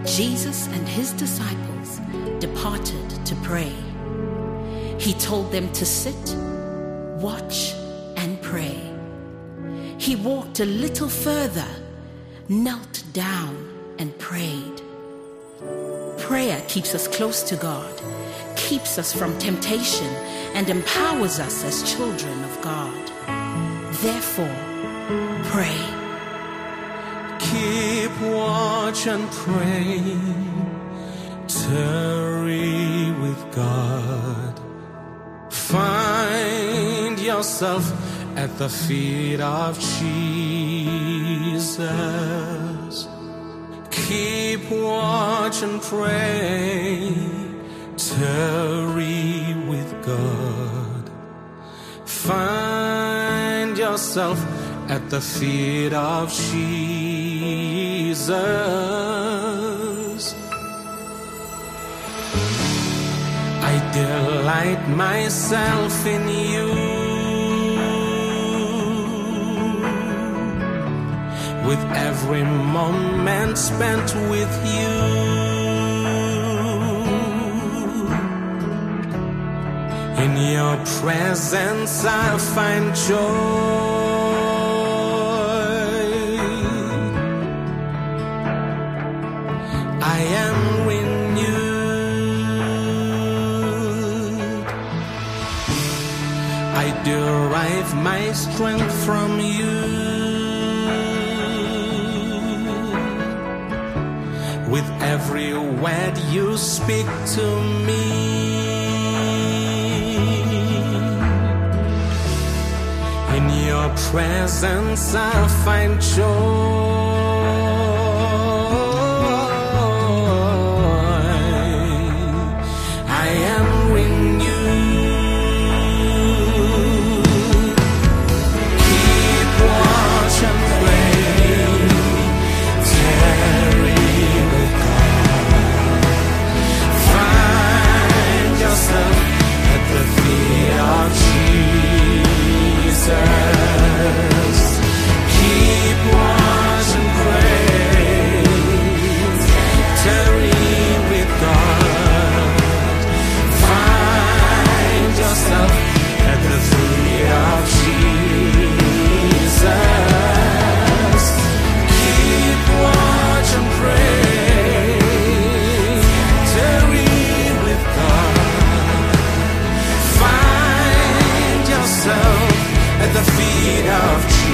Jesus and his disciples departed to pray. He told them to sit, watch, and pray. He walked a little further, knelt down, and prayed. Prayer keeps us close to God, keeps us from temptation, and empowers us as children of God. Therefore, pray. Keep watch and pray. Tarry with God. Find yourself at the feet of Jesus. Keep watch and pray. Tarry with God. Find yourself at the feet of Jesus. I delight myself in you. With every moment spent with you. In your presence I find joy. I am renewed. I derive my strength from you. With every word you speak to me. In your presence I find joy. I am renewed. Keep watch and pray. Tarry with God. Find yourself at the feet of Jesus. Keep watch and pray. Tarry with God. Find yourself at the feet of Jesus. Keep watch and pray. Tarry with God. Find yourself at the feet of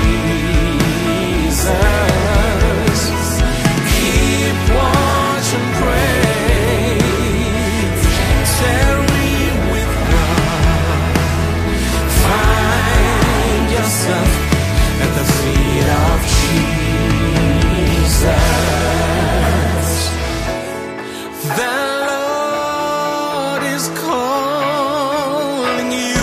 Jesus. Keep watch and pray. Tarry with God. Find yourself at the feet of Jesus. The Lord is calling you.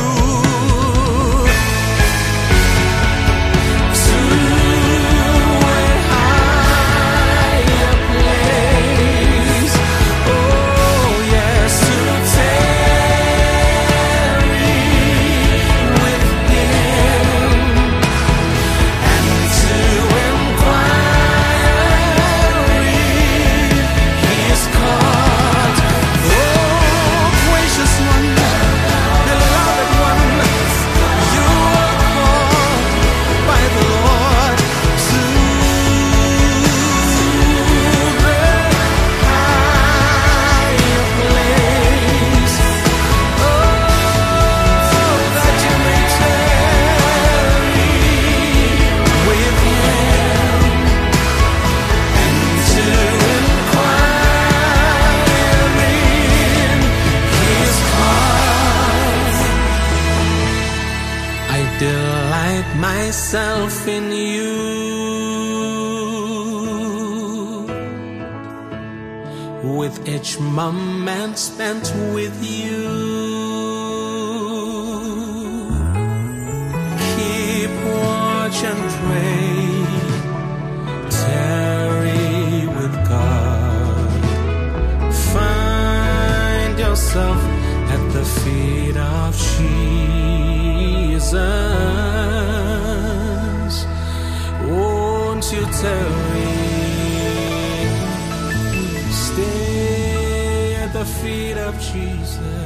Myself in you. With each moment spent with you. Keep watch and pray. Tarry with God. Find yourself at the feet of Jesus. Won't you tarry? feet of Jesus.